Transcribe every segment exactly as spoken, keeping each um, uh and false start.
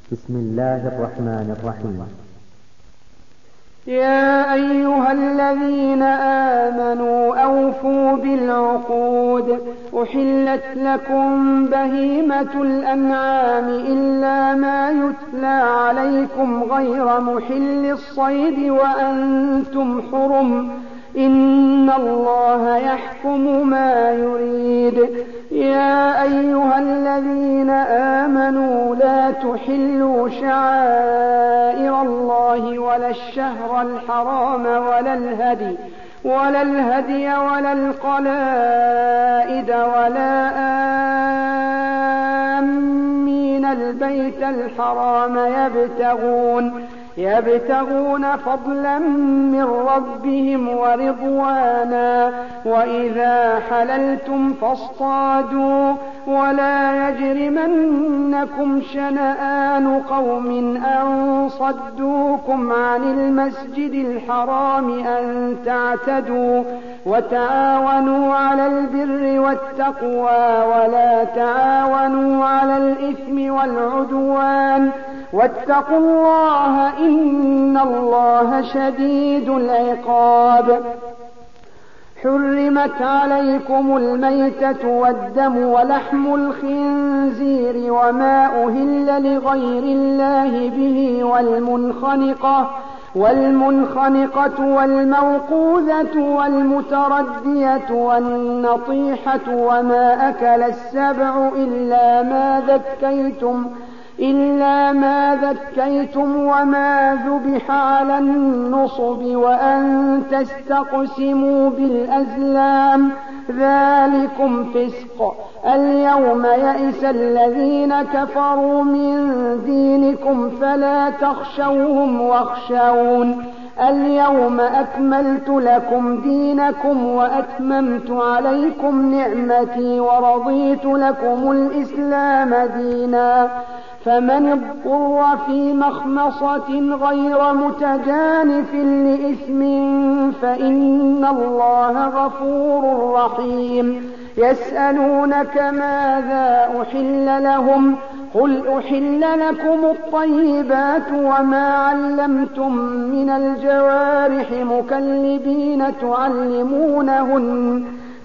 بسم الله الرحمن الرحيم. يا أيها الذين آمنوا أوفوا بالعقود. أحلت لكم بهيمة الأنعام إلا ما يتلى عليكم غير محل الصيد وأنتم حرم، إن الله يحكم ما يريد. يا أيها الذين آمنوا لا تحلوا شعائر الله ولا الشهر الحرام ولا الهدي ولا الهدي ولا القلائد ولا آمين البيت الحرام يبتغون يبتغون فضلا من ربهم ورضوانا، وإذا حللتم فاصطادوا ولا يجرمنكم شنآن قوم أن صدوكم عن المسجد الحرام أن تعتدوا، وتعاونوا على البر والتقوى ولا تعاونوا على الإثم والعدوان، واتقوا الله إن الله شديد العقاب. حرمت عليكم الميتة والدم ولحم الخنزير وما أهل لغير الله به والمنخنقة والمنخنقة والموقوذة والمتردية والنطيحة وما أكل السبع إلا ما ذكيتم إلا ما ذكيتم وما ذبح على النصب وأن تستقسموا بالأزلام، ذلكم فسق. اليوم يئس الذين كفروا من دينكم فلا تخشوهم واخشون. اليوم أكملت لكم دينكم وأتممت عليكم نعمتي ورضيت لكم الإسلام دينا، فمن اضطر في مخمصة غير متجانف لإثم فإن الله غفور رحيم. يسألونك ماذا أحل لهم، قل أحل لكم الطيبات وما علمتم من الجوارح مكلبين تعلمونهن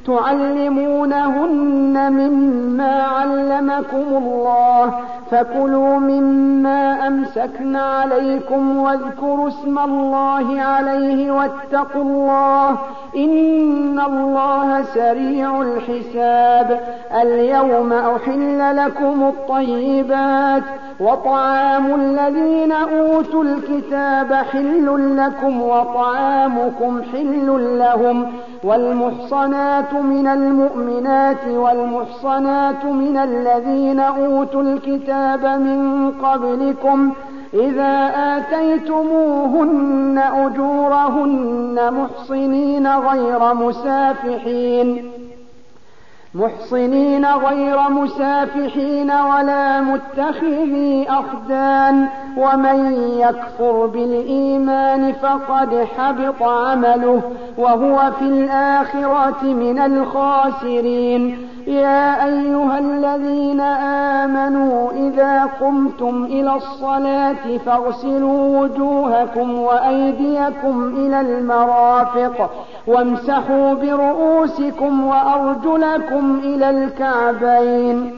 تعلمونهن مما علمكم الله، فكلوا مما أمسكن عليكم واذكروا اسم الله عليه واتقوا الله إن الله سريع الحساب. اليوم أحل لكم الطيبات وطعام الذين أوتوا الكتاب حل لكم وطعامكم حل لهم، والمحصنات من المؤمنات والمحصنات من الذين أوتوا الكتاب من قبلكم إذا آتيتموهن أجورهن محصنين غير مسافحين محصنين غير مسافحين ولا متخذي أخدان، ومن يكفر بالإيمان فقد حبط عمله وهو في الآخرة من الخاسرين. يا أيها الذين آمنوا إذا قمتم إلى الصلاة فاغسلوا وجوهكم وأيديكم إلى المرافق وامسحوا برؤوسكم وأرجلكم إلى الكعبين،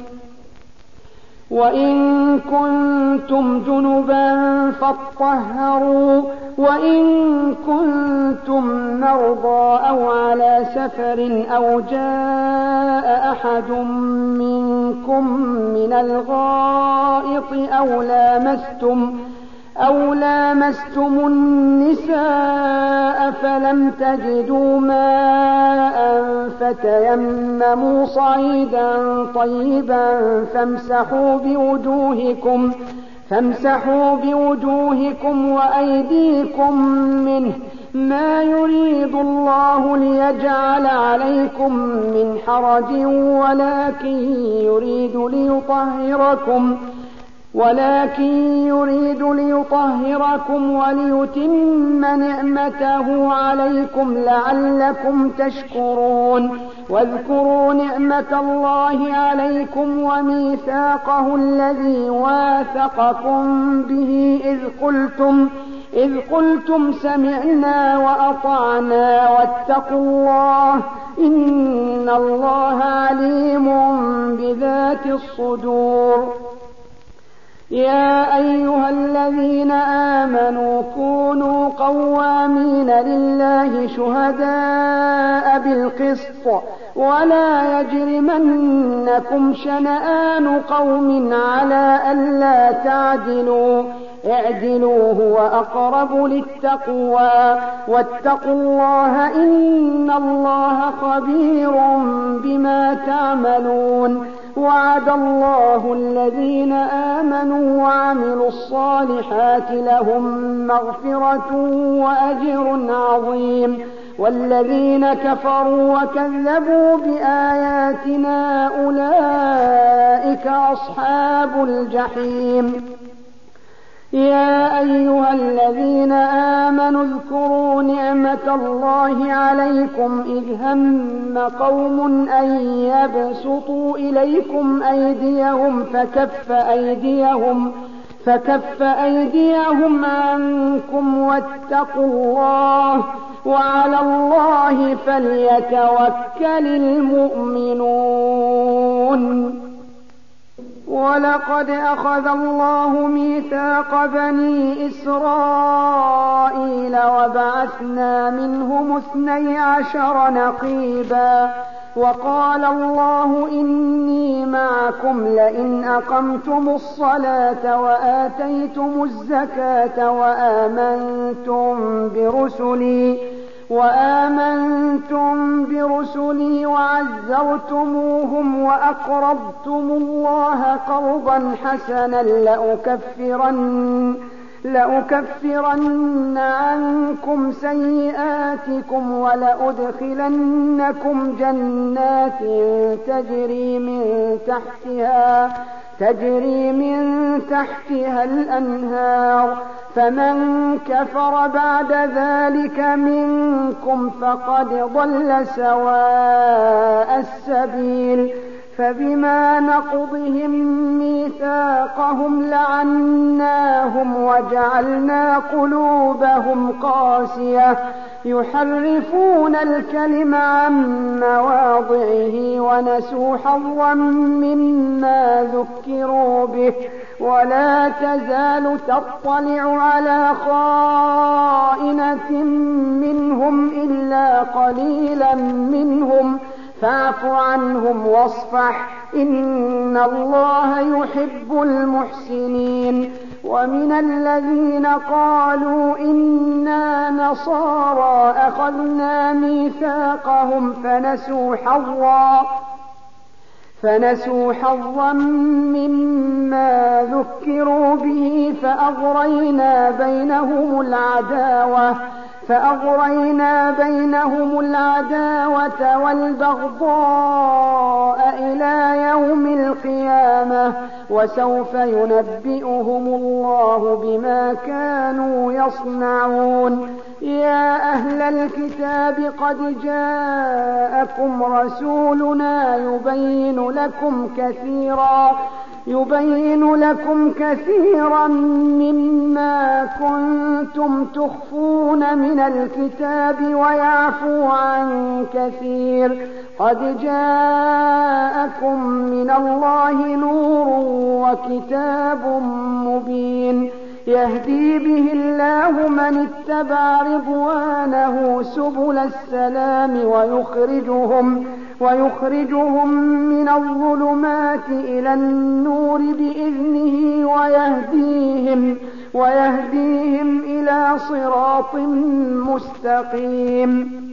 وإن كنتم جنبا فاطهروا، وإن كنتم مرضى أو على سفر أو جاء أحد منكم من الغائط أو لامستم أو لامستم النساء فلم تجدوا ماء فتيمموا صعيدا طيبا فامسحوا بوجوهكم فامسحوا بوجوهكم وأيديكم منه، ما يريد الله ليجعل عليكم من حرج ولكن يريد ليطهركم ولكن يريد ليطهركم وليتم نعمته عليكم لعلكم تشكرون. واذكروا نعمة الله عليكم وميثاقه الذي واثقكم به إذ قلتم إذ قلتم سمعنا وأطعنا واتقوا الله إن الله عليم بذات الصدور. يا أيها الذين آمنوا كونوا قوامين لله شهداء بالقسط ولا يجرمنكم شنآن قوم على ألا تعدلوا اعدلوا هو أقرب للتقوى واتقوا الله إن الله خبير بما تعملون. وعد الله الذين آمنوا وعملوا الصالحات لهم مغفرة وأجر عظيم والذين كفروا وكذبوا بآياتنا أولئك أصحاب الجحيم. يا أيها الذين آمنوا اذكروا نعمة الله عليكم إذ هم قوم أن يبسطوا إليكم أيديهم فكف أيديهم فكف أيديهم عنكم واتقوا الله وعلى الله فليتوكل المؤمنون. ولقد أخذ الله ميثاق بني إسرائيل وبعثنا منهم اثني عشر نقيبا وقال الله إني معكم لئن أقمتم الصلاة وآتيتم الزكاة وآمنتم برسلي وآمنتم برسلي وعزرتموهم وأقرضتم الله قرضا حسنا لأكفرن, لأكفرن عنكم سيئاتكم ولأدخلنكم جنات تجري من تحتها تجري من تحتها الأنهار فمن كفر بعد ذلك منكم فقد ضل سواء السبيل. فبما نقضهم ميثاقهم لعناهم وجعلنا قلوبهم قاسية يحرفون الكلم عن مواضعه ونسوا حظا مما ذكروا به ولا تزال تطلع على خائنة منهم إلا قليلا منهم فاعف عنهم واصفح إن الله يحب المحسنين. ومن الذين قالوا إنا نصارى أخذنا ميثاقهم فنسوا حظا فنسوا حظا مما ذكروا به فأغرينا بينهم العداوة فأغرينا بينهم العداوة والبغضاء إلى يوم القيامة وسوف ينبئهم الله بما كانوا يصنعون. يا أهل الكتاب قد جاءكم رسولنا يبين لكم كثيرا يبين لكم كثيرا مما كنتم تخفون من الكتاب ويعفو عن كثير. قد جاءكم من الله نور وكتاب مبين يهدي به الله من اتبع رضوانه سبل السلام ويخرجهم ويخرجهم من الظلمات إلى النور بإذنه ويهديهم ويهديهم إلى صراط مستقيم.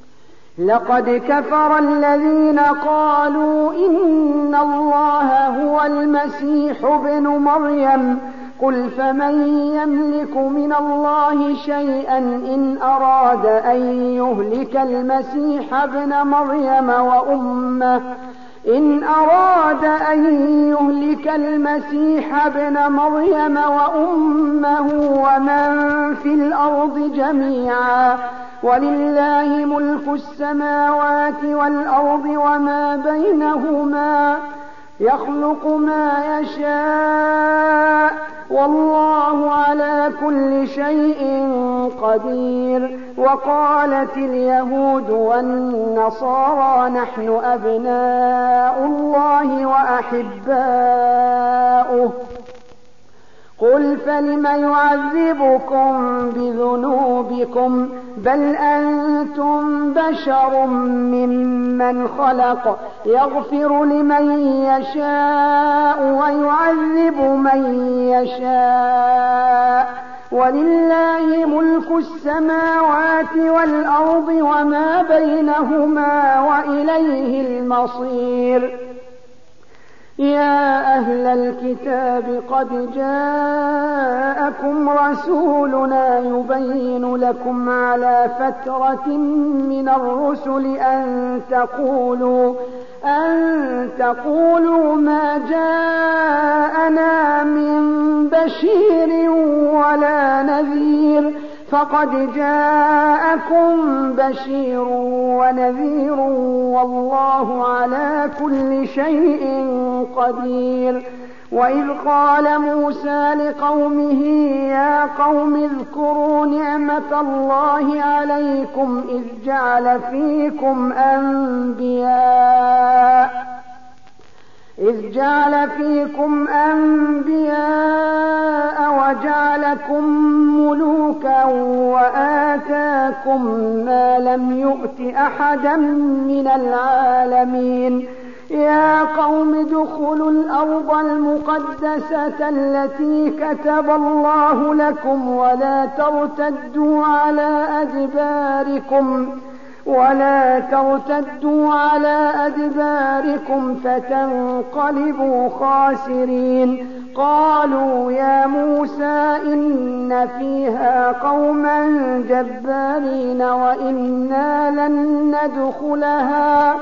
لقد كفر الذين قالوا إن الله هو المسيح ابن مريم قل فمن يملك من الله شيئا إن أراد أن يهلك المسيح ابن مريم وأمه إن أراد أن يهلك المسيح ابن مريم وأمه ومن في الأرض جميعا ولله ملك السماوات والأرض وما بينهما يخلق ما يشاء والله على كل شيء قدير. وقالت اليهود والنصارى نحن أبناء الله وأحباؤه قل فلم يعذبكم بذنوبكم بل أنتم بشر ممن خلق يغفر لمن يشاء ويعذب من يشاء ولله ملك السماوات والأرض وما بينهما وإليه المصير. يا أهل الكتاب قد جاءكم رسولنا يبين لكم على فترة من الرسل أن تقولوا أن تقولوا ما جاءنا من بشير ولا نذير فقد جاءكم بشير ونذير والله على كل شيء قدير. وإذ قال موسى لقومه يا قوم اذكروا نعمة الله عليكم إذ جعل فيكم أنبياء إذ جعل فيكم أنبياء وجعلكم ملوكا وآتاكم ما لم يؤت أحدا من العالمين. يا قوم ادخلوا الأرض المقدسة التي كتب الله لكم ولا ترتدوا على أدباركم ولا ترتدوا على أدباركم فتنقلبوا خاسرين. قالوا يا موسى إن فيها قوما جبارين وإنا لن ندخلها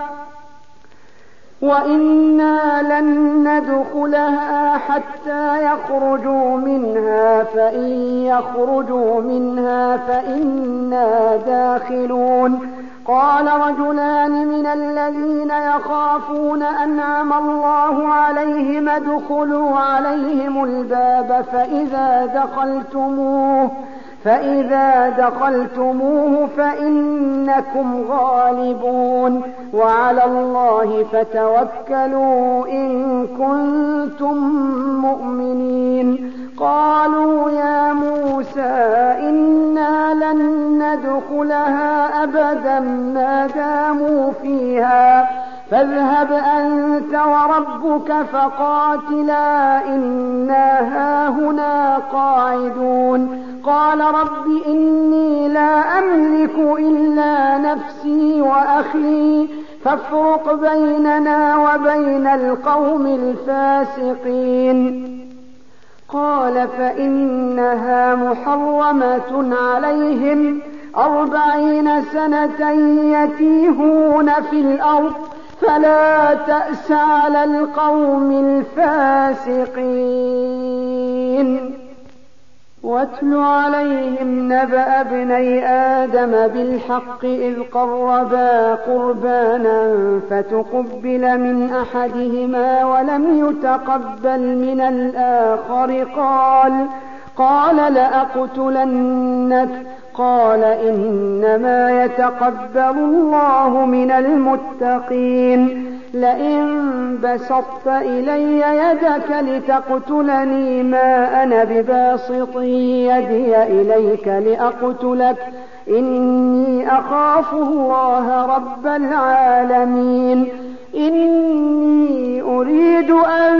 وإنا لن ندخلها حتى يخرجوا منها فإن يخرجوا منها فإنا داخلون. قال رجلان من الذين يخافون أنعم الله عليهم ادخلوا عليهم الباب فإذا دخلتموه فإذا دخلتموه فإنكم غالبون وعلى الله فتوكلوا إن كنتم مؤمنين. قالوا يا موسى إنا لن ندخلها أبدا ما داموا فيها فاذهب أنت وربك فقاتلا إنا هاهنا قاعدون. قال رب إني لا أملك إلا نفسي وأخي فافرق بيننا وبين القوم الفاسقين. قال فإنها محرمة عليهم أربعين سنة يتيهون في الأرض فلا تأس على القوم الفاسقين. واتل عليهم نبأ ابني آدم بالحق إذ قربا قربانا فتقبل من أحدهما ولم يتقبل من الآخر قال قال لأقتلنك قال إنما يتقبل الله من المتقين. لئن بسطت إلي يدك لتقتلني ما أنا بباسط يدي إليك لأقتلك إني أخاف الله رب العالمين. إني أريد أن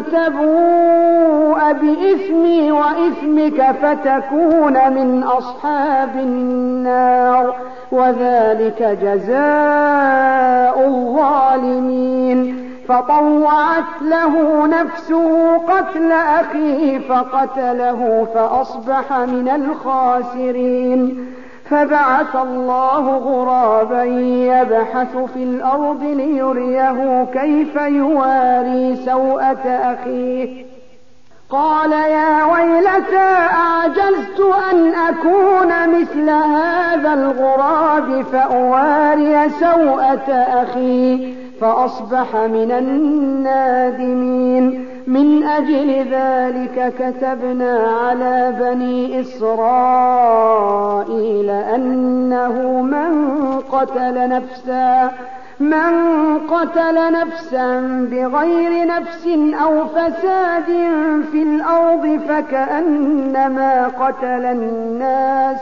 تبوء بإثمي وإثمك فتكون من أصحاب النار وذلك جزاء الظالمين. فطوعت له نفسه قتل أخيه فقتله فأصبح من الخاسرين. فبعث الله غرابا يبحث في الأرض ليريه كيف يواري سوءة أخيه قال يا ويلتى أعجزت أن أكون مثل هذا الغراب فأواري سوءة أخي فأصبح من النادمين. من أجل ذلك كتبنا على بني إسرائيل أنه من قتل نفسا من قتل نفسا بغير نفس أو فساد في الأرض فكأنما قتل الناس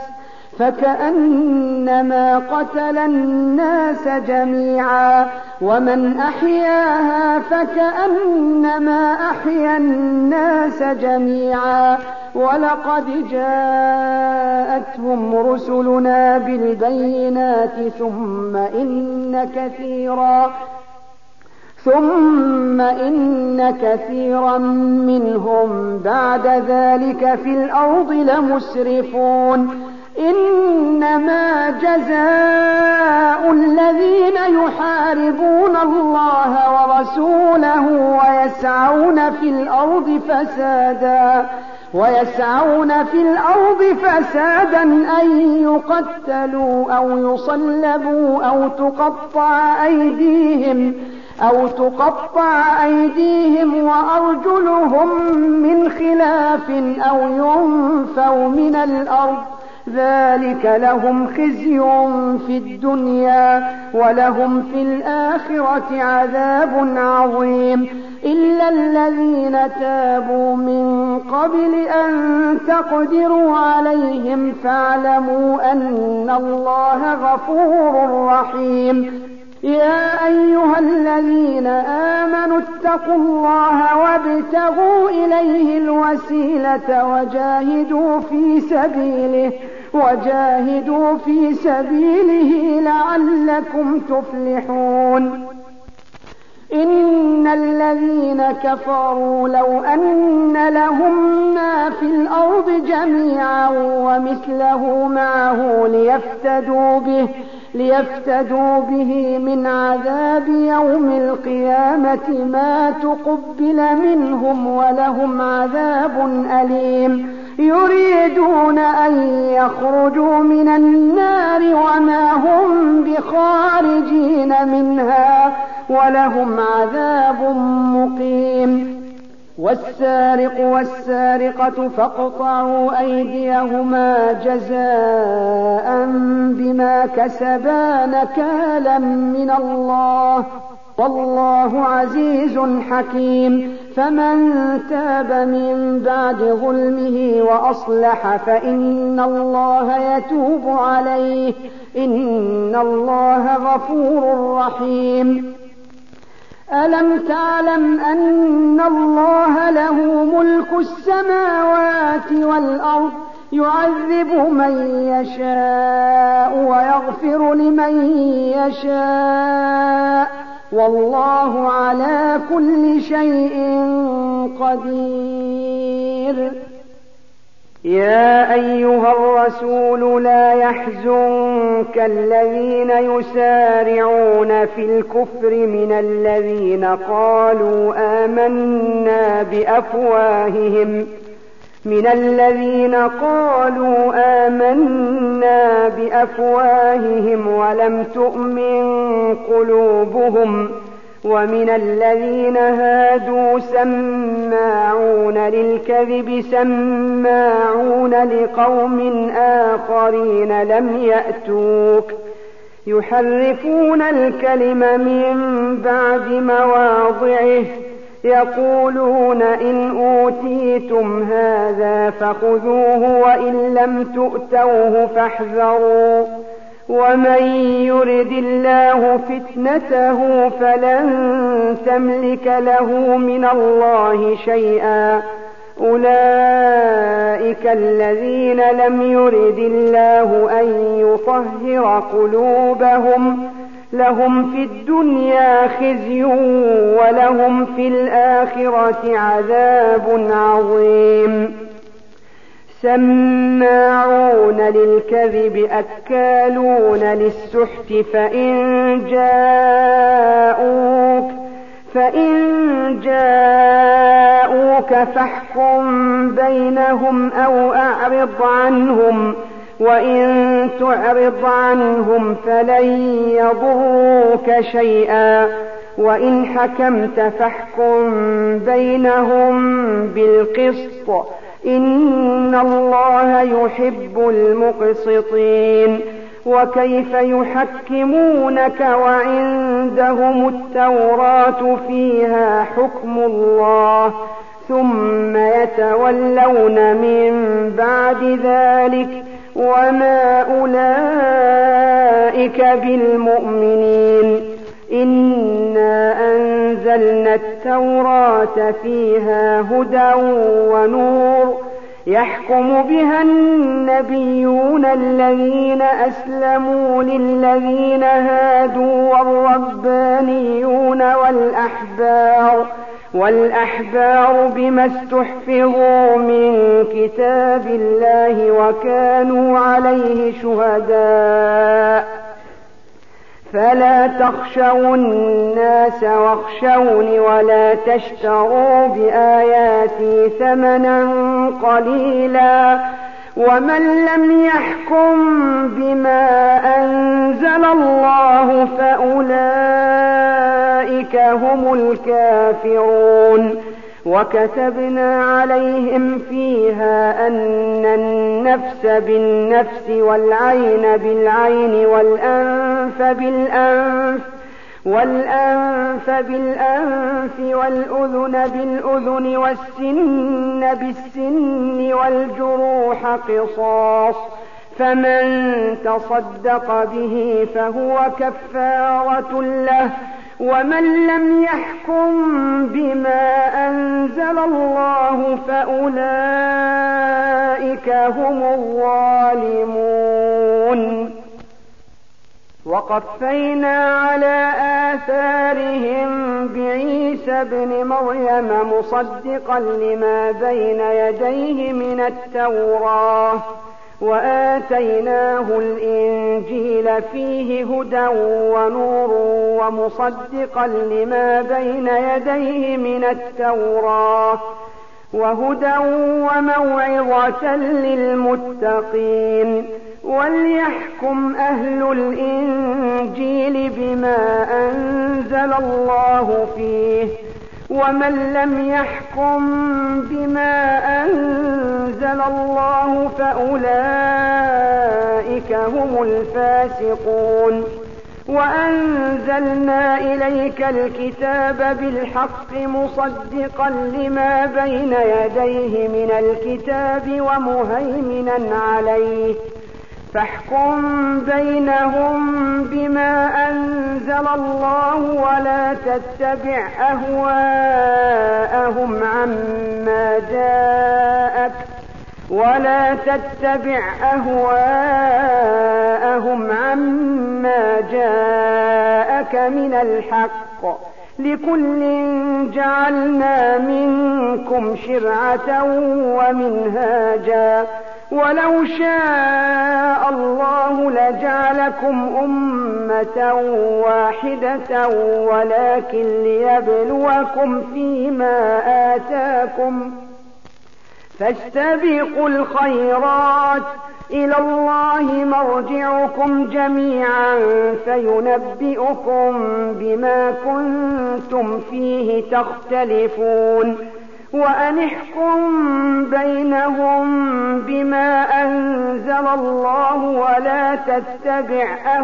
فكأنما قتل الناس جميعا ومن أحياها فكأنما أحيا الناس جميعا ولقد جاءتهم رسلنا بالبينات ثم إن كثيرا ثم إن كثيرا منهم بعد ذلك في الأرض لمسرفون. إنما جزاء الذين يحاربون الله ورسوله ويسعون في الأرض فسادا ويسعون في الأرض فسادا أن يقتلوا أو يصلبوا أو تقطع أيديهم أو تقطع أيديهم وأرجلهم من خلاف أو ينفوا من الأرض ذلك لهم خزي في الدنيا ولهم في الآخرة عذاب عظيم. إلا الذين تابوا من قبل أن تقدروا عليهم فاعلموا أن الله غفور رحيم. يا أيها الذين آمنوا اتقوا الله وابتغوا إليه الوسيلة وجاهدوا في سبيله وجاهدوا في سبيله لعلكم تفلحون. إن الذين كفروا لو أن لهم ما في الأرض جميعا ومثله معه ليفتدوا به ليفتدوا به من عذاب يوم القيامة ما تقبل منهم ولهم عذاب أليم. يريدون أن يخرجوا من النار وما هم بخارجين منها ولهم عذاب مقيم. والسارق والسارقة فاقطعوا أيديهما جزاء بما كسبا نكالا من الله والله عزيز حكيم. فمن تاب من بعد ظلمه وأصلح فإن الله يتوب عليه إن الله غفور رحيم. ألم تعلم أن الله له ملك السماوات والأرض يعذب من يشاء ويغفر لمن يشاء والله على كل شيء قدير. يا أيها الرسول لا يحزنك الذين يسارعون في الكفر من الذين قالوا آمنا بأفواههم من الذين قالوا آمنا بأفواههم ولم تؤمن قلوبهم ومن الذين هادوا سماعون للكذب سماعون لقوم آخرين لم يأتوك يحرفون الكلم من بعد مواضعه يقولون إن أوتيتم هذا فخذوه وإن لم تؤتوه فاحذروا ومن يرد الله فتنته فلن تملك له من الله شيئا أولئك الذين لم يرد الله أن يطهر قلوبهم لهم في الدنيا خزي ولهم في الآخرة عذاب عظيم. سماعون للكذب أكالون للسحت فإن جاءوك فإن جاءوك فاحكم بينهم أو أعرض عنهم وإن تعرض عنهم فلن يضروك شيئا وإن حكمت فاحكم بينهم بالقسط إن الله يحب المقسطين. وكيف يحكمونك وعندهم التوراة فيها حكم الله ثم يتولون من بعد ذلك وما أولئك بالمؤمنين. إنا أنزلنا التوراة فيها هدى ونور يحكم بها النبيون الذين أسلموا للذين هادوا والربانيون والأحبار والأحبار بما استحفظوا من كتاب الله وكانوا عليه شهداء فلا تخشوا الناس واخشوني ولا تشتروا بآياتي ثمنا قليلا ومن لم يحكم بما أنزل الله فأولئك هم الكافرون. وكتبنا عليهم فيها أن النفس بالنفس والعين بالعين والأنف بالأنف والأنف بالأنف والأذن بالأذن والسن بالسن والجروح قصاص فمن تصدق به فهو كفارة له ومن لم يحكم بما أنزل الله فأولئك هم الظالمون. وقفينا على آثارهم بعيسى ابن مريم مصدقا لما بين يديه من التوراة وآتيناه الإنجيل فيه هدى ونور ومصدقا لما بين يديه من التوراة وهدى وموعظة للمتقين. وليحكم أهل الإنجيل بما أنزل الله فيه ومن لم يحكم بما أنزل الله فأولئك هم الفاسقون. وأنزلنا إليك الكتاب بالحق مصدقا لما بين يديه من الكتاب ومهيمنا عليه فاحكم بينهم بما أنزل الله ولا تتبع أهواءهم عما جاءك ولا تتبع أهواءهم عما جاءك من الحق لكل جعلنا منكم شرعة ومنهاجا ولو شاء الله لجعلكم أمة واحدة ولكن ليبلوكم فيما آتاكم فاستبقوا الخيرات إلى الله مرجعكم جميعا فينبئكم بما كنتم فيه تختلفون. وأن احكم بينهم بما أنزل الله ولا تتبع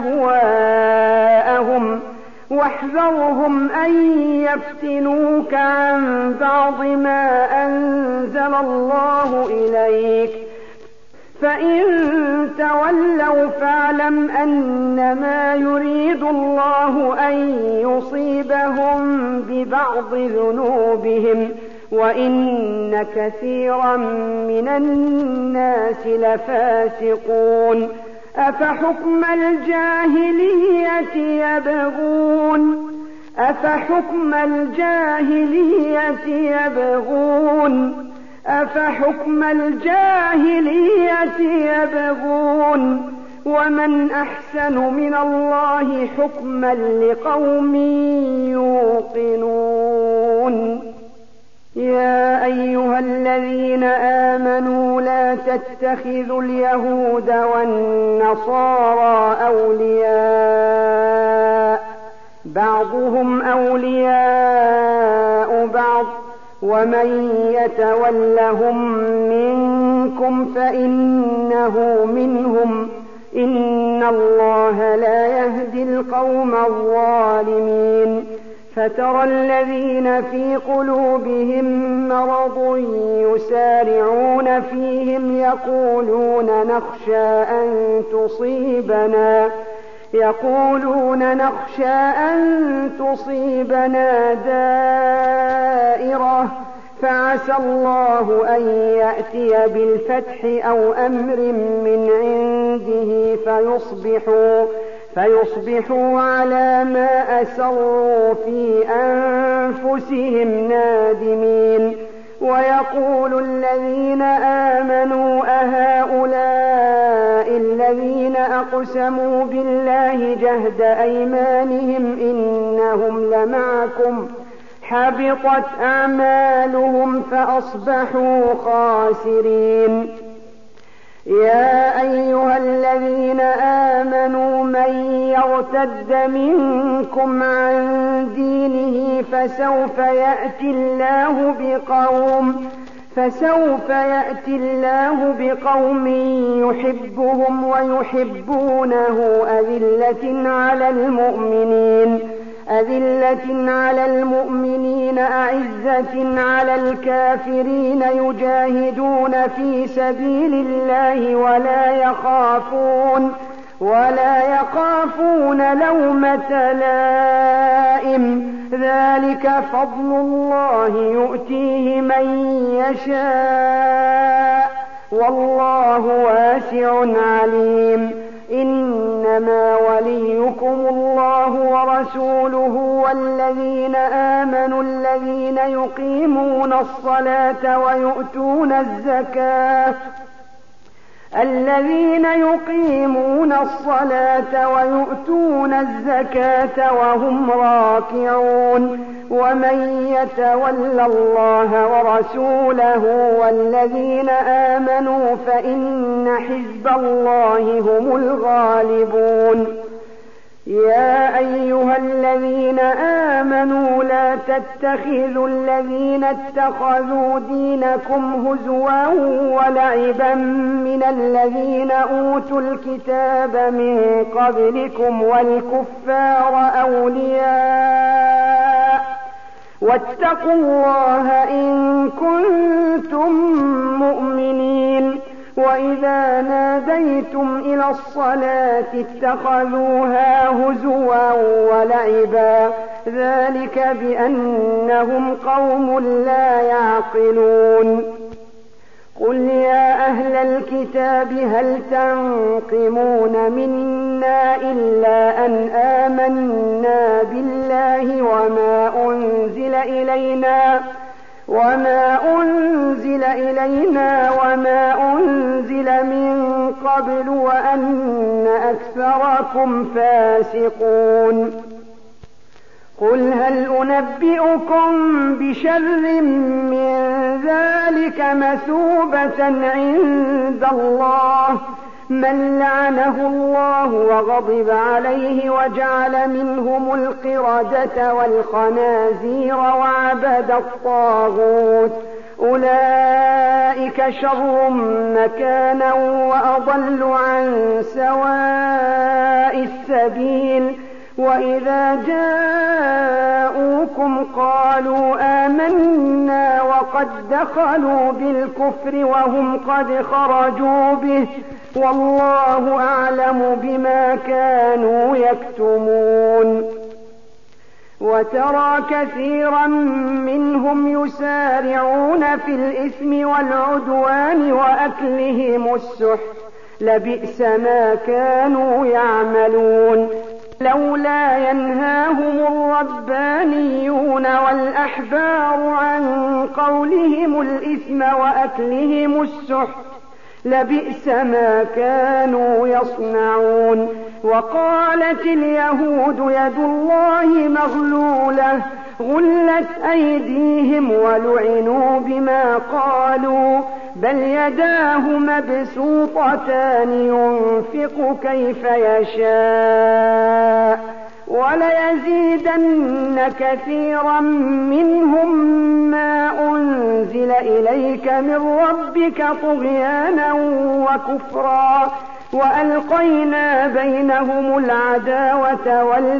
أهواءهم واحذرهم أن يفتنوك عن بعض ما أنزل الله إليك فإن تولوا فاعلم أنما يريد الله أن يصيبهم ببعض ذنوبهم وإن كثيرا من الناس لفاسقون. أفحكم الجاهلية يبغون أفحكم الجاهلية يبغون أفحكم الجاهلية يبغون ومن أحسن من الله حكما لقوم يوقنون. يا أيها الذين آمنوا لا تتخذوا اليهود والنصارى أولياء بعضهم أولياء بعض ومن يتولهم منكم فإنه منهم إن الله لا يهدي القوم الظالمين. فترى الذين في قلوبهم مرض يسارعون فيهم يقولون نخشى أن تصيبنا يقولون نخشى أن تصيبنا دائرة فعسى الله أن يأتي بالفتح أو أمر من عنده فيصبحوا فيصبحوا على ما أسروا في أنفسهم نادمين. ويقول الذين آمنوا أهؤلاء الذين أقسموا بالله جهد أيمانهم إنهم لمعكم حبطت أعمالهم فأصبحوا خاسرين. يا أيها الذين آمنوا من يرتد منكم عن دينه فسوف يأتي الله بقوم فسوف يأتي الله بقوم يحبهم ويحبونه أذلة على المؤمنين أذلة على المؤمنين أعزة على الكافرين يجاهدون في سبيل الله ولا يخافون ولا يخافون لومة لائم ذلك فضل الله يؤتيه من يشاء والله واسع عليم. إنما وليكم الله ورسوله والذين آمنوا الذين يقيمون الصلاة ويؤتون الزكاة الذين يقيمون الصلاة ويؤتون الزكاة وهم راكعون. ومن يتول الله ورسوله والذين آمنوا فإن حزب الله هم الغالبون. يا أيها الذين آمنوا لا تتخذوا الذين اتخذوا دينكم هزوا ولعبا من الذين أوتوا الكتاب من قبلكم والكفار أولياء واتقوا الله إن كنتم مؤمنين. وإذا ناديتم إلى الصلاة اتخذوها هزوا ولعبا ذلك بأنهم قوم لا يعقلون. قل يا أهل الكتاب هل تنقمون منا إلا أن آمنا بالله وما أنزل إلينا وما أنزل إلينا وما أنزل من قبل وأن أكثركم فاسقون. قل هل أنبئكم بشر من ذلك مثوبة عند الله من لعنه الله وغضب عليه وجعل منهم القردة والخنازير وعبد الطاغوت أولئك شر مكانا وأضل عن سواء السبيل. وإذا جاءوكم قالوا آمنا وقد دخلوا بالكفر وهم قد خرجوا به والله أعلم بما كانوا يكتمون. وترى كثيرا منهم يسارعون في الإثم والعدوان وأكلهم السحت لبئس ما كانوا يعملون. لولا ينهاهم الربانيون والأحبار عن قولهم الإثم وأكلهم السحت لبئس ما كانوا يصنعون. وقالت اليهود يد الله مغلولة غلت أيديهم ولعنوا بما قالوا بل يداه مبسوطتان ينفق كيف يشاء وليزيدن كثيرا منهم ما أنزل إليك من ربك طغيانا وكفرا وألقينا بينهم العداوة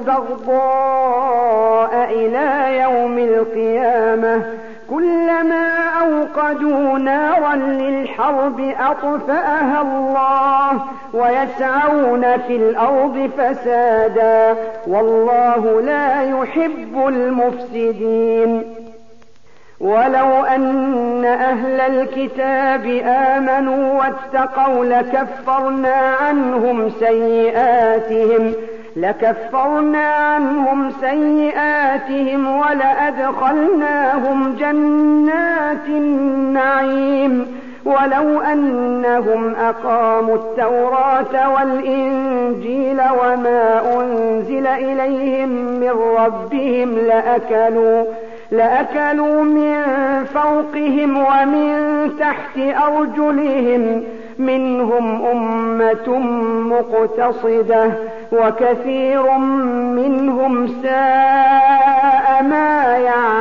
والبغضاء إلى يوم القيامة كلما أوقدوا نارا للحرب أطفأها الله ويسعون في الأرض فسادا والله لا يحب المفسدين. ولو أن أهل الكتاب آمنوا واتقوا لكفرنا عنهم سيئاتهم لكفرنا عنهم سيئاتهم ولأدخلناهم جنات النعيم ولو أنهم أقاموا التوراة والإنجيل وما أنزل إليهم من ربهم لأكلوا لأكلوا من فوقهم ومن تحت أرجلهم منهم أمة مقتصدة وكثير منهم ساء ما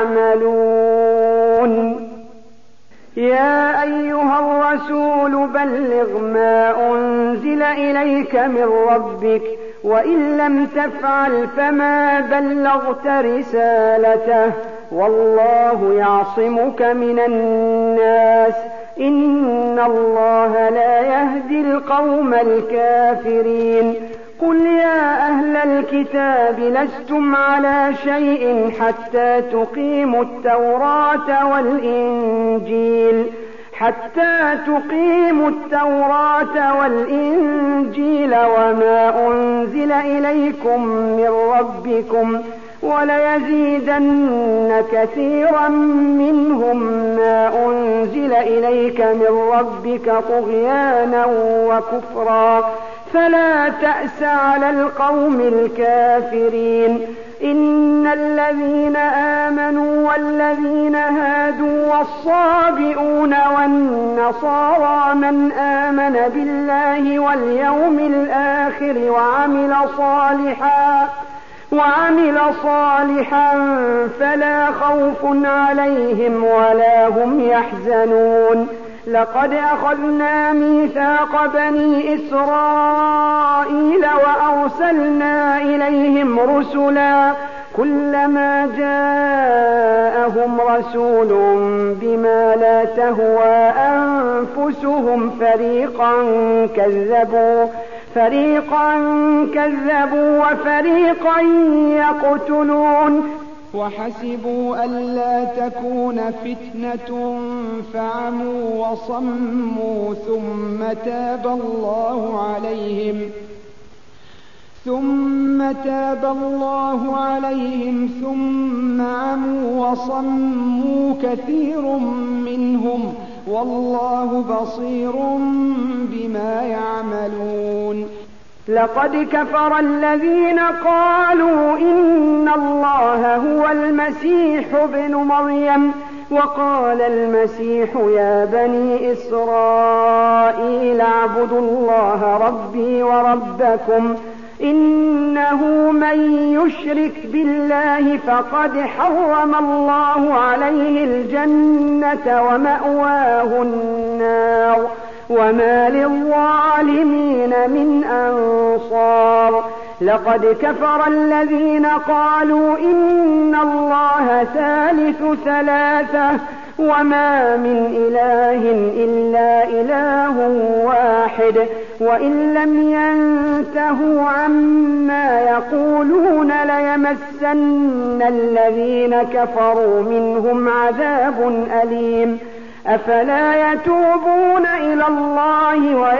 يعملون. يا أيها الرسول بلغ ما أنزل إليك من ربك وإن لم تفعل فما بلغت رسالته والله يعصمك من الناس إن الله لا يهدي القوم الكافرين. قل يا أهل الكتاب لستم على شيء حتى تقيموا التوراة والإنجيل حتى تقيموا التوراة والإنجيل وما أنزل إليكم من ربكم وليزيدن كثيرا منهم ما أنزل إليك من ربك طغيانا وكفرا فلا تأس على القوم الكافرين. إن الذين آمنوا والذين هادوا والصابئون والنصارى من آمن بالله واليوم الآخر وعمل صالحا وعمل صالحا فلا خوف عليهم ولا هم يحزنون. لقد أخذنا ميثاق بني إسرائيل وأرسلنا إليهم رسلا كلما جاءهم رسول بما لا تهوى أنفسهم فريقا كذبوا فريقا كذبوا وفريقا يقتلون وحسبوا ألا تكون فتنة فعموا وصموا ثم تاب الله عليهم ثم تاب الله عليهم ثم عموا وصموا كثير منهم والله بصير بما يعملون. لقد كفر الذين قالوا إن الله هو المسيح ابن مريم وقال المسيح يا بني إسرائيل اعبدوا الله ربي وربكم إنه من يشرك بالله فقد حرم الله عليه الجنة ومأواه النار وما للظالمين من أنصار. لقد كفر الذين قالوا إن الله ثالث ثلاثة وما من إله إلا إله واحد وإن لم ينتهوا عما يقولون ليمسن الذين كفروا منهم عذاب أليم. أفلا يتوبون إلى الله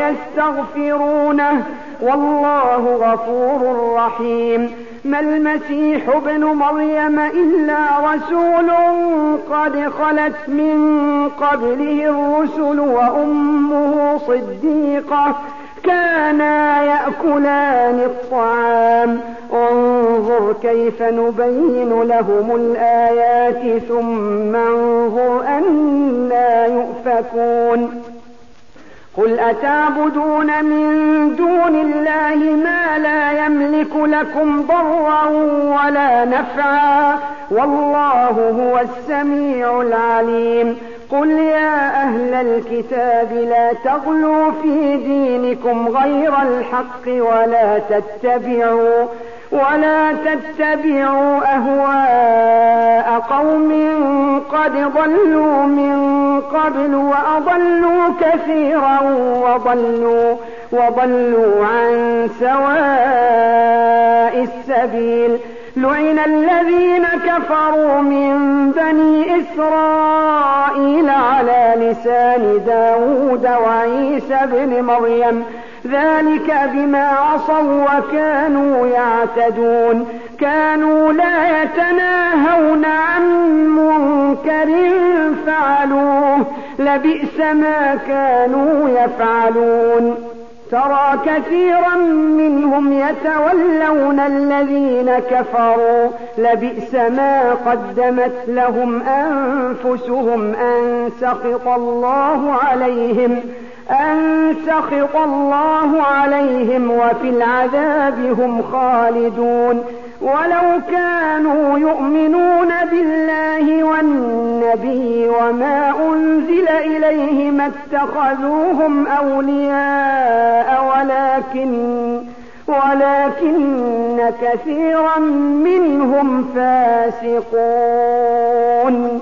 ويستغفرونه والله غفور رحيم. ما المسيح ابن مريم إلا رسول قد خلت من قبله الرسل وأمه صديقة كانا يأكلان الطعام انظر كيف نبين لهم الآيات ثم انظر أنى يؤفكون. قل أتعبدون من دون الله ما لا يملك لكم ضرا ولا نفعا والله هو السميع العليم. قل يا أهل الكتاب لا تغلوا في دينكم غير الحق ولا تتبعوا ولا تتبعوا أهواء قوم قد ضلوا من قبل وأضلوا كثيرا وضلوا وضلوا عن سواء السبيل. لعن الذين كفروا من بني إسرائيل على لسان داود وعيسى بن مريم ذلك بما عصوا وكانوا يعتدون. كانوا لا يتناهون عن منكر فعلوه لبئس ما كانوا يفعلون. ترى كثيرا منهم يتولون الذين كفروا لبئس ما قدمت لهم أنفسهم أن سخط الله عليهم أن سخط الله عليهم وفي العذاب هم خالدون. ولو كانوا يؤمنون بالله والنبي وما أنزل إليه ما اتخذوهم أولياء ولكن ولكن كثيرا منهم فاسقون.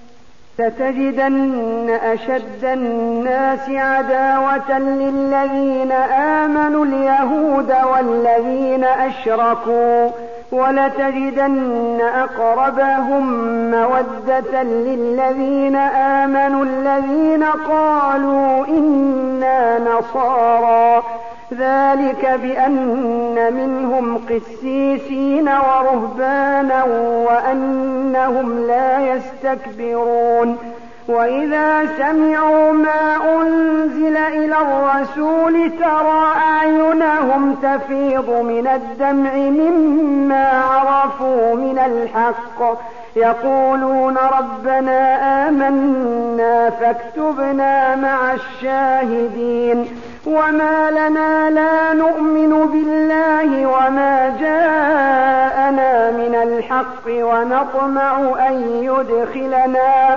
ستجدن أشد الناس عداوة للذين آمنوا اليهود والذين أشركوا ولتجدن أقربهم مودة للذين آمنوا الذين قالوا إنا نصارى ذلك بأن منهم قسيسين ورهبانا وأنهم لا يستكبرون. وإذا سمعوا ما أنزل إلى الرسول ترى أعينهم تفيض من الدمع مما عرفوا من الحق يقولون ربنا آمنا فاكتبنا مع الشاهدين. وما لنا لا نؤمن بالله وما جاءنا من الحق ونطمع أن يدخلنا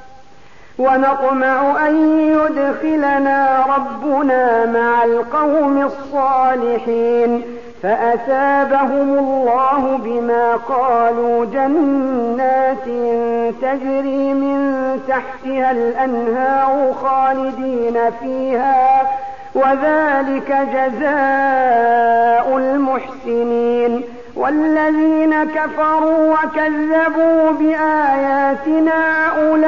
ونطمع أن يدخلنا ربنا مع القوم الصالحين. فأثابهم الله بما قالوا جنات تجري من تحتها الأنهار خالدين فيها وذلك جزاء المحسنين. والذين كفروا وكذبوا بآياتنا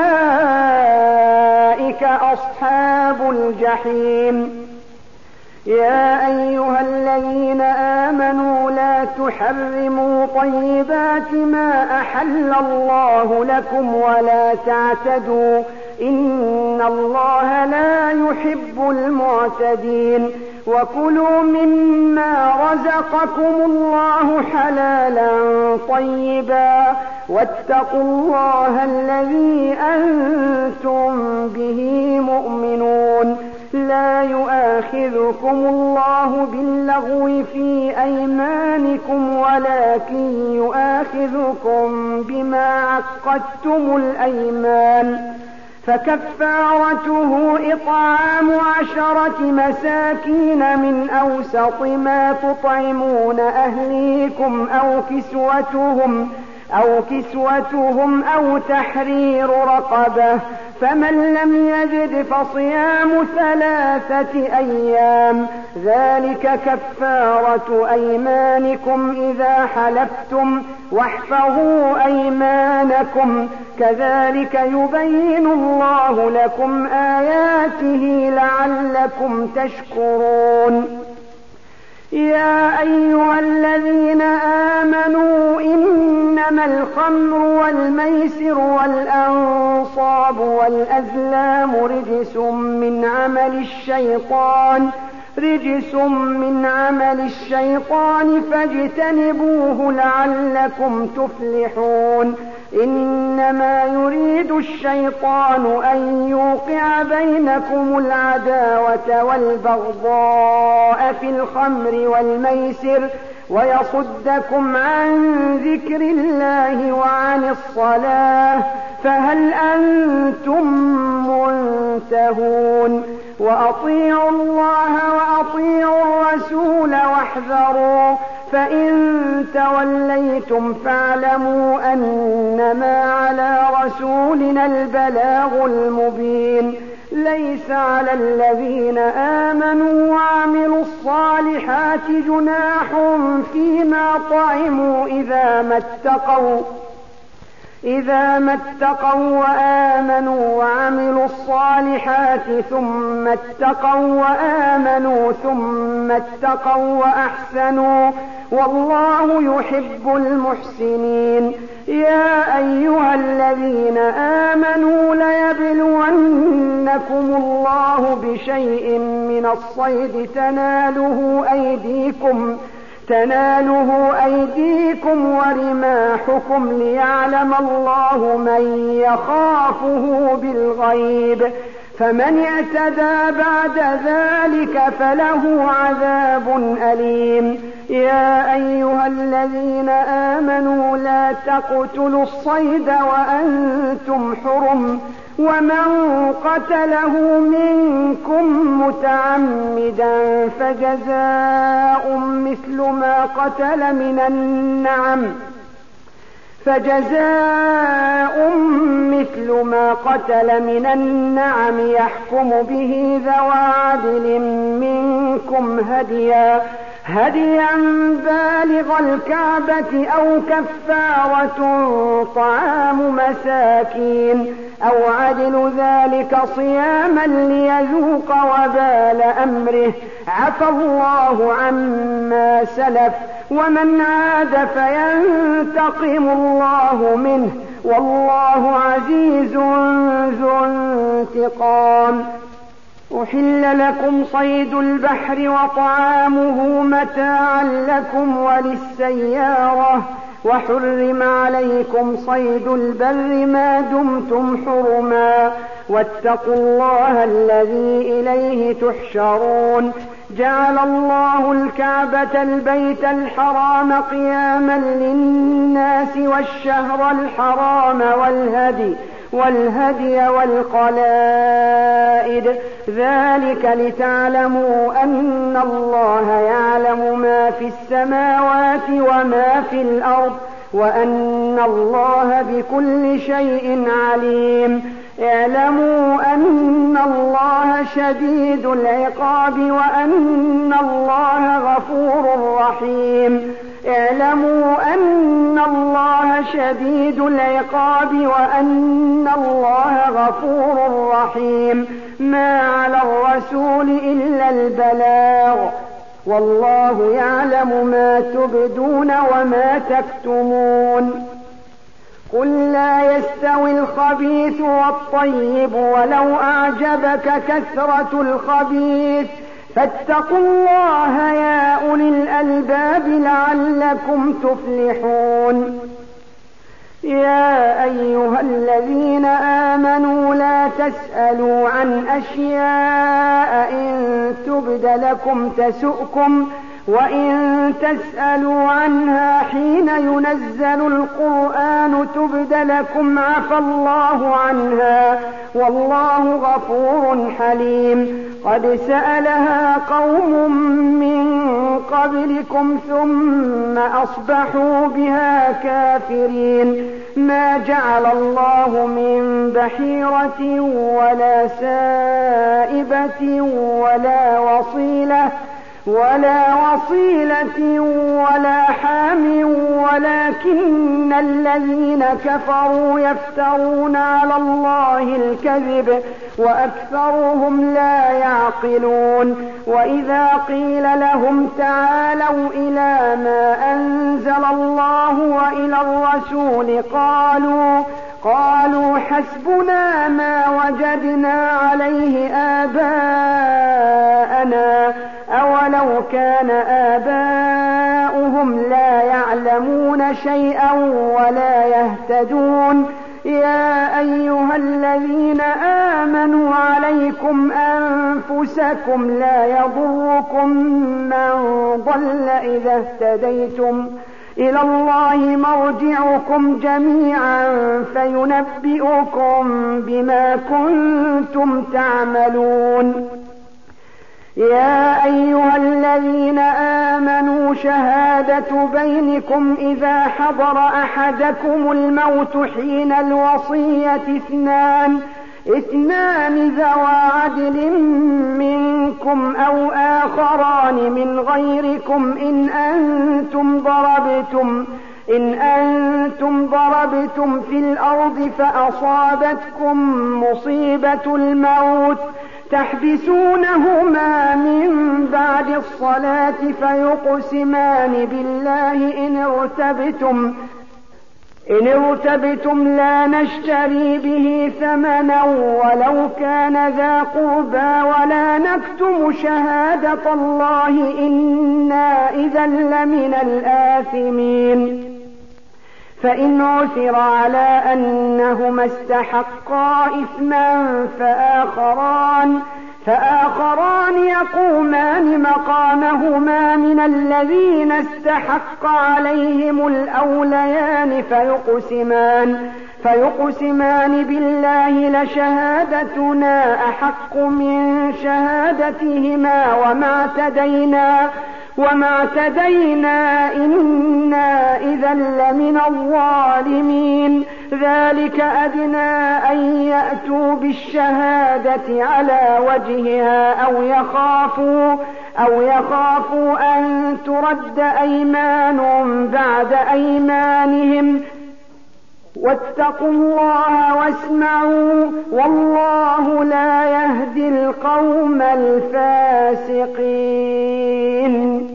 أولئك أصحاب الجحيم. يا أيها الذين آمنوا لا تحرموا طيبات ما أحل الله لكم ولا تعتدوا إن الله لا يحب المعتدين. وكلوا مما رزقكم الله حلالا طيبا واتقوا الله الذي أنتم به مؤمنون. لا يؤاخذكم الله باللغو في أيمانكم ولكن يؤاخذكم بما عقدتم الأيمان فكفارته إطعام عشرة مساكين من أوسط ما تطعمون أهليكم أو كسوتهم أو كسوتهم أو تحرير رقبة فمن لم يجد فصيام ثلاثة أيام ذلك كفارة أيمانكم إذا حلفتم واحفظوا أيمانكم كذلك يبين الله لكم آياته لعلكم تشكرون. يا أيها الذين آمنوا إنما الخمر والميسر والأنصاب والأزلام رجس من عمل الشيطان رجس من عمل الشيطان فاجتنبوه لعلكم تفلحون. إنما يريد الشيطان أن يوقع بينكم العداوة والبغضاء في الخمر والميسر ويصدكم عن ذكر الله وعن الصلاة فهل أنتم منتهون. وأطيعوا الله وأطيعوا الرسول واحذروا فإن توليتم فاعلموا أنما على رسولنا البلاغ المبين. ليس على الذين آمنوا وعملوا الصالحات جناح فيما طعموا إذا ما اتقوا إذا ما اتقوا وآمنوا وعملوا الصالحات ثم اتقوا وآمنوا ثم اتقوا وأحسنوا والله يحب المحسنين. يا أيها الذين آمنوا ليبلونكم الله بشيء من الصيد تناله أيديكم تناله أيديكم ورماحكم ليعلم الله من يخافه بالغيب فمن اعتدى بعد ذلك فله عذاب أليم. يا أيها الذين آمنوا لا تقتلوا الصيد وأنتم حرم ومن قتله منكم متعمدا فجزاء مثل ما قتل من النعم فجزاء مثل ما قتل من النعم يحكم به ذوى عدل منكم هديا هديا بالغ الكعبة أو كفارة طعام مساكين أو عدل ذلك صياما ليذوق وبال أمره عفى الله عما سلف ومن عاد فينتقم الله منه والله عزيز ذو انتقام. أحل لكم صيد البحر وطعامه متاعا لكم وللسيارة وحرم عليكم صيد البر ما دمتم حرما واتقوا الله الذي إليه تحشرون. جعل الله الكعبة البيت الحرام قياما للناس والشهر الحرام والهدي والهدي والقلائد ذلك لتعلموا أن الله يعلم ما في السماوات وما في الأرض وأن الله بكل شيء عليم. اعلموا أن الله شديد العقاب وأن الله غفور رحيم. اعلموا أن الله شديد العقاب وأن الله غفور رحيم. ما على الرسول إلا البلاغ والله يعلم ما تبدون وما تكتمون. قل لا يستوي الخبيث والطيب ولو أعجبك كثرة الخبيث فاتقوا الله يا أولي الألباب لعلكم تفلحون. يا أيها الذين آمنوا لا تسألوا عن أشياء إن تبد لكم تسؤكم وإن تسألوا عنها حين ينزل القرآن تبد لكم عفى الله عنها والله غفور حليم. قد سألها قوم من قبلكم ثم أصبحوا بها كافرين. ما جعل الله من بحيرة ولا سائبة ولا وصيلة ولا وصيلة ولا حام ولكن الذين كفروا يفترون على الله الكذب وأكثرهم لا يعقلون. وإذا قيل لهم تعالوا إلى ما أنزل الله وإلى الرسول قالوا قالوا حسبنا ما وجدنا عليه آباءنا أولو كان آباؤهم لا يعلمون شيئا ولا يهتدون. يا أيها الذين آمنوا عليكم أنفسكم لا يضركم من ضل إذا اهتديتم إلى الله مرجعكم جميعا فينبئكم بما كنتم تعملون. يا أيها الذين آمنوا شهادة بينكم إذا حضر أحدكم الموت حين الوصية اثنان اثنان ذوى عدل منكم أو آخران من غيركم إن أنتم ضربتم إن أنتم ضربتم في الأرض فأصابتكم مصيبة الموت تحبسونهما من بعد الصلاة فيقسمان بالله إن ارتبتم إن ارتبتم لا نشتري به ثمنا ولو كان ذا قربى ولا نكتم شهادة الله إنا إذا لمن الآثمين. فإن عثر على أنهما استحقا إثما فآخران فآخران يقومان مقامهما من الذين استحق عليهم الأوليان فيقسمان فيقسمان بالله لشهادتنا أحق من شهادتهما وما اعتدينا وما اعتدينا إنا إذا لمن الظالمين. ذلك أدنى أن يأتوا بالشهادة على وجهها أو يخافوا أو يخافوا أن ترد أيمان بعد أيمانهم واتقوا الله واسمعوا والله لا يهدي القوم الفاسقين.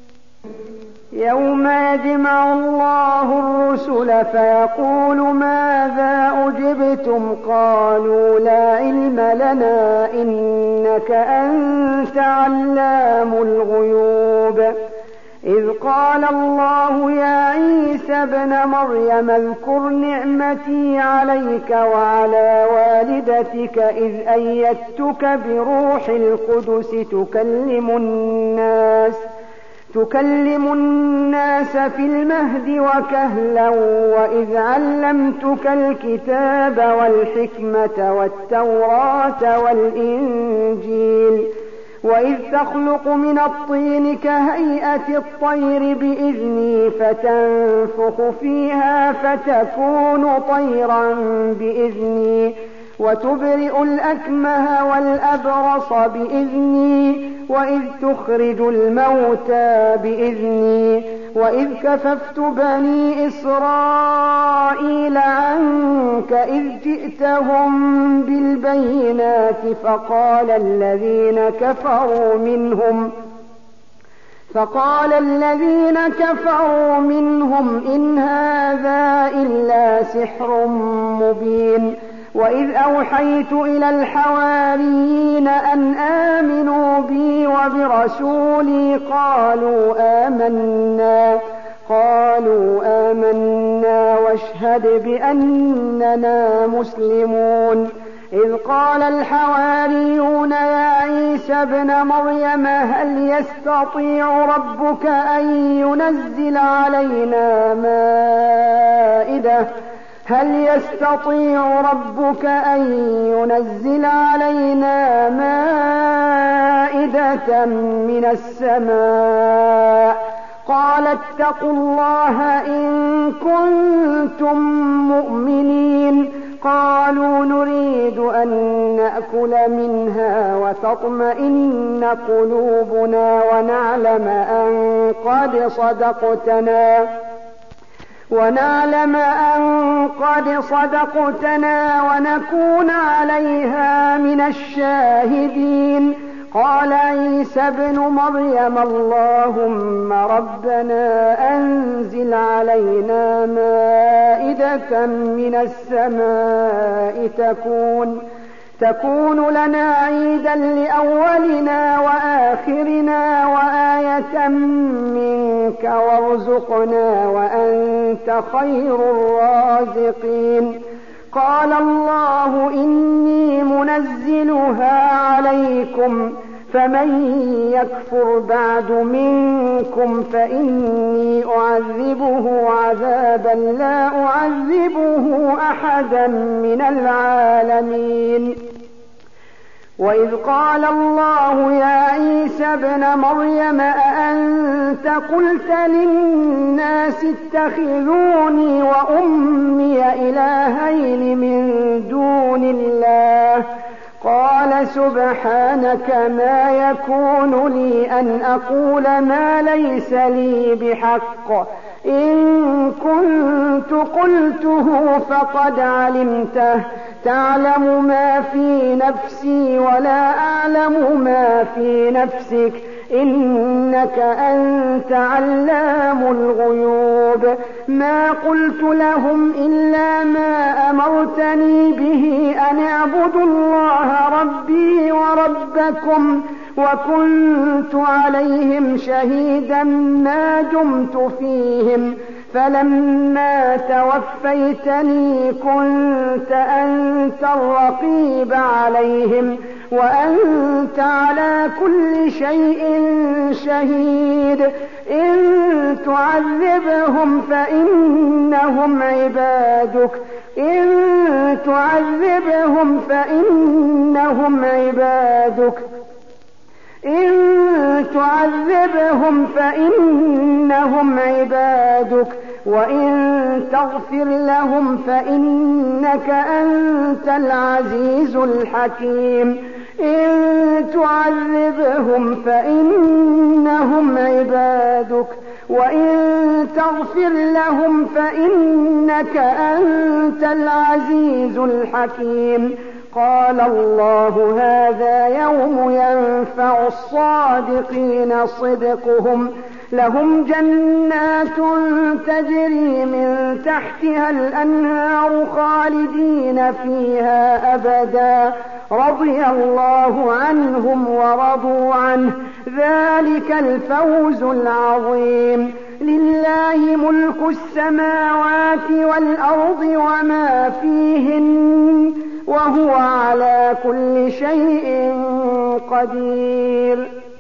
يوم يجمع الله الرسل فيقول ماذا أجبتم قالوا لا علم لنا إنك أنت علام الغيوب. إذ قال الله يا عيسى ابن مريم اذكر نعمتي عليك وعلى والدتك إذ أيدتك بروح القدس تكلم الناس تكلم الناس في المهد وكهلا وإذ علمتك الكتاب والحكمة والتوراة والإنجيل وإذ تخلق من الطين كهيئة الطير بإذني فتنفخ فيها فتكون طيرا بإذني وتبرئ الأكمه والأبرص بإذني وإذ تخرج الموتى بإذني وإذ كففت بني إسرائيل عنك إذ جئتهم بالبينات فقال الذين كفروا منهم فقال الذين كفروا منهم إن هذا إلا سحر مبين. وإذ أوحيت إلى الحواريين أن آمنوا بي وبرسولي قالوا آمنا قالوا آمنا واشهد بأننا مسلمون. إذ قال الحواريون يا عيسى ابن مريم هل يستطيع ربك أن ينزل علينا مائدة هل يستطيع ربك أن ينزل علينا مائدة من السماء قال اتقوا الله إن كنتم مؤمنين قالوا نريد أن نأكل منها وتطمئن قلوبنا ونعلم أن قد صدقتنا ونعلم أن قد صدقتنا ونكون عليها من الشاهدين قال عيسى ابن مريم اللهم ربنا أنزل علينا مائدة من السماء تكون تكون لنا عيدا لأولنا وآخرنا وآية منك وارزقنا وأنت خير الرازقين قال الله إني منزلها عليكم فمن يكفر بعد منكم فإني أعذبه عذابا لا أعذبه أحدا من العالمين وإذ قال الله يا عيسى ابن مريم أأنت قلت للناس اتخذوني وأمي إلهين من دون الله قال سبحانك ما يكون لي أن أقول ما ليس لي بحق إن كنت قلته فقد علمته تعلم ما في نفسي ولا أعلم ما في نفسك إنك أنت علام الغيوب ما قلت لهم إلا ما أمرتني به أن اعبدوا الله ربي وربكم وكنت عليهم شهيدا ما دمت فيهم فلما توفيتني كنت أنت الرقيب عليهم وأنت على كل شيء شهيد إن تعذبهم فإنهم عبادك إن تعذبهم فإنهم عبادك إن تعذبهم فإنهم عبادك وإن تغفر لهم فإنك أنت العزيز الحكيم إن تعذبهم فإنهم عبادك وإن تغفر لهم فإنك أنت العزيز الحكيم قال الله هذا يوم ينفع الصادقين صدقهم لهم جنات تجري من تحتها الأنهار خالدين فيها أبدا رضي الله عنهم ورضوا عنه ذلك الفوز العظيم لله ملك السماوات والأرض وما فيهن وهو على كل شيء قدير